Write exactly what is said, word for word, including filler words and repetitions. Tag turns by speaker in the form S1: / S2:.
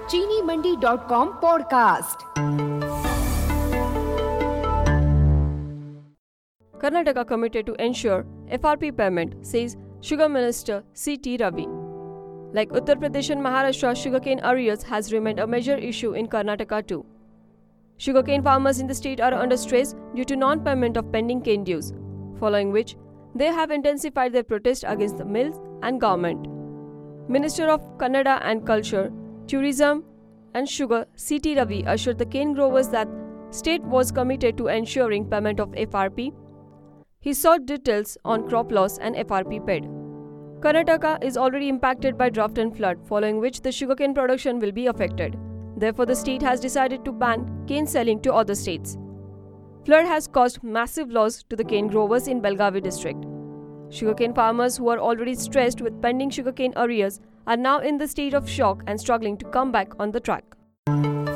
S1: चीनी Mandi dot com podcast.
S2: Karnataka committed to ensure F R P payment, says Sugar Minister C T Ravi. Like Uttar Pradesh and Maharashtra, sugarcane arrears has remained a major issue in Karnataka too. Sugarcane farmers in the state are under stress due to non-payment of pending cane dues, following which they have intensified their protest against the mills and government. Minister of Kannada and Culture, Tourism and Sugar C T Ravi assured the cane growers that state was committed to ensuring payment of F R P. He sought details on crop loss and F R P paid. Karnataka is already impacted by drought and flood, following which the sugarcane production will be affected. Therefore, the state has decided to ban cane selling to other states. Flood has caused massive loss to the cane growers in Belgavi district. Sugarcane farmers who are already stressed with pending sugarcane arrears are now in the state of shock and struggling to come back on the track.